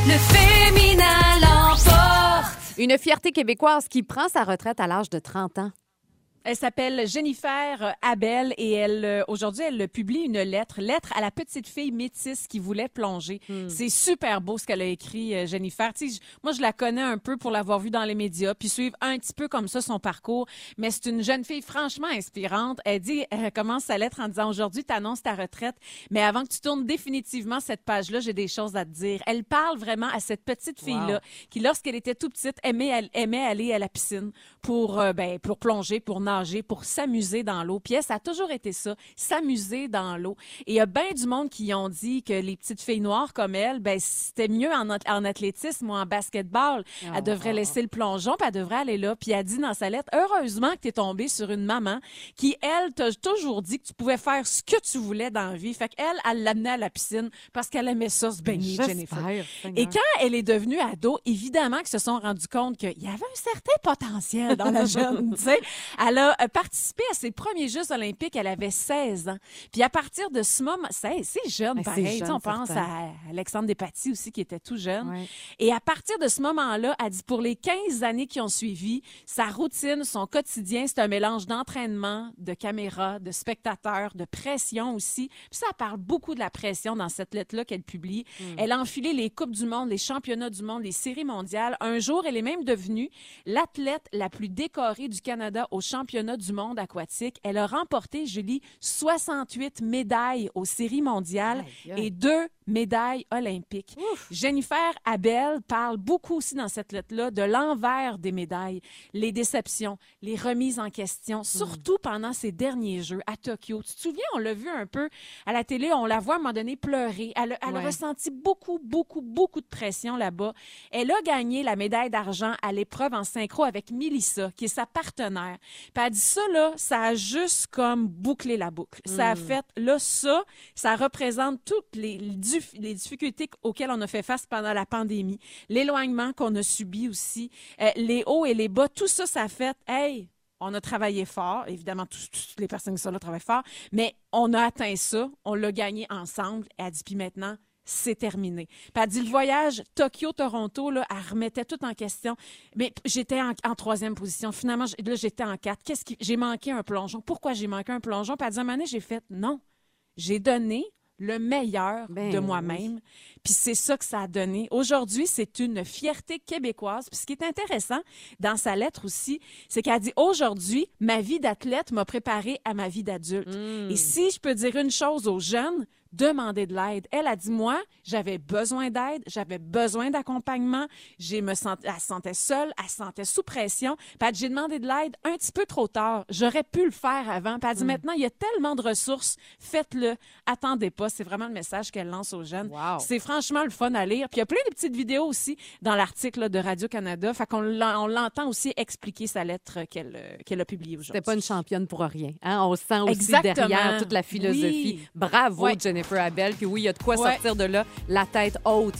Le féminin l'emporte. Une fierté québécoise qui prend sa retraite à l'âge de 30 ans. Elle s'appelle Jennifer Abel et aujourd'hui, elle publie une lettre à la petite fille métisse qui voulait plonger. C'est super beau ce qu'elle a écrit, Jennifer. Moi, je la connais un peu pour l'avoir vue dans les médias puis suivre un petit peu comme ça son parcours, mais c'est une jeune fille franchement inspirante. Elle commence sa lettre en disant « Aujourd'hui, tu annonces ta retraite, mais avant que tu tournes définitivement cette page-là, j'ai des choses à te dire. » Elle parle vraiment à cette petite fille-là qui, lorsqu'elle était toute petite, aimait aller à la piscine pour plonger, pour nager, pour s'amuser dans l'eau. Puis ça a toujours été ça, s'amuser dans l'eau. Et il y a bien du monde qui ont dit que les petites filles noires comme elle, c'était mieux en athlétisme ou en basketball. Elle devrait laisser le plongeon, puis elle devrait aller là. Puis elle dit dans sa lettre, heureusement que tu es tombée sur une maman qui, elle, t'a toujours dit que tu pouvais faire ce que tu voulais dans la vie. Fait qu'elle, elle l'amenait à la piscine parce qu'elle aimait ça, se baigner, Jennifer. Et quand elle est devenue ado, évidemment qu'ils se sont rendus compte qu'il y avait un certain potentiel dans la jeune, tu sais. Elle a participé à ses premiers Jeux olympiques, elle avait 16 ans. Puis à partir de ce moment, c'est jeune, pareil. Jeune, on pense à Alexandre Despatie aussi, qui était tout jeune. Ouais. Et à partir de ce moment-là, elle dit, pour les 15 années qui ont suivi, sa routine, son quotidien, c'est un mélange d'entraînement, de caméra, de spectateurs, de pression aussi. Puis ça, elle parle beaucoup de la pression dans cette lettre-là qu'elle publie. Elle a enfilé les Coupes du monde, les championnats du monde, les séries mondiales. Un jour, elle est même devenue l'athlète la plus décorée du Canada au championnat du monde aquatique. Elle a remporté, Julie, 68 médailles aux séries mondiales et 2 médailles olympiques. Ouf. Jennifer Abel parle beaucoup aussi dans cette lettre-là de l'envers des médailles, les déceptions, les remises en question, surtout pendant ces derniers Jeux à Tokyo. Tu te souviens, on l'a vu un peu à la télé, on la voit à un moment donné pleurer. Elle a ressenti beaucoup de pression là-bas. Elle a gagné la médaille d'argent à l'épreuve en synchro avec Mélissa, qui est sa partenaire. Puis elle dit ça, là, ça a juste comme bouclé la boucle. Ça a fait, là, ça représente toutes les difficultés auxquelles on a fait face pendant la pandémie, l'éloignement qu'on a subi aussi, les hauts et les bas, tout ça, ça a fait, on a travaillé fort, évidemment, toutes les personnes qui sont là travaillent fort, mais on a atteint ça, on l'a gagné ensemble, et elle dit, puis maintenant, c'est terminé. Puis elle dit, le voyage Tokyo-Toronto, là, elle remettait tout en question. Mais j'étais en 3e position. Finalement, là, j'étais en 4. J'ai manqué un plongeon. Pourquoi j'ai manqué un plongeon? Puis elle dit, à un moment donné, j'ai fait, non, j'ai donné le meilleur de moi-même. Puis c'est ça que ça a donné. Aujourd'hui, c'est une fierté québécoise. Puis ce qui est intéressant dans sa lettre aussi, c'est qu'elle dit, aujourd'hui, ma vie d'athlète m'a préparée à ma vie d'adulte. Et si je peux dire une chose aux jeunes, demander de l'aide. Elle a dit, moi, j'avais besoin d'aide, j'avais besoin d'accompagnement, elle se sentait seule, elle se sentait sous pression. Puis elle dit, j'ai demandé de l'aide un petit peu trop tard. J'aurais pu le faire avant. Puis elle dit, maintenant, il y a tellement de ressources, faites-le, attendez pas. C'est vraiment le message qu'elle lance aux jeunes. Wow. C'est franchement le fun à lire. Puis il y a plein de petites vidéos aussi dans l'article là, de Radio-Canada. Fait qu'on l'entend aussi expliquer sa lettre qu'elle a publiée aujourd'hui. C'était pas une championne pour rien. Hein? On sent aussi Exactement. derrière toute la philosophie. Oui. Bravo, Ouais. Jennifer Abel. Puis oui, il y a de quoi sortir de là, la tête haute.